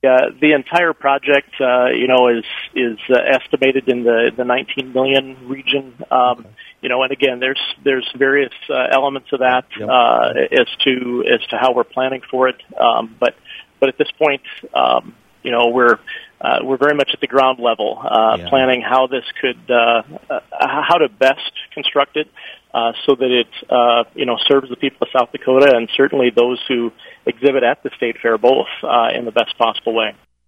the entire project, is estimated in the 19 million region. And again, there's various elements of that as to how we're planning for it. But at this point, we're very much at the ground level, planning how this could, how to best construct it, so that it, serves the people of South Dakota and certainly those who exhibit at the State Fair both in the best possible way.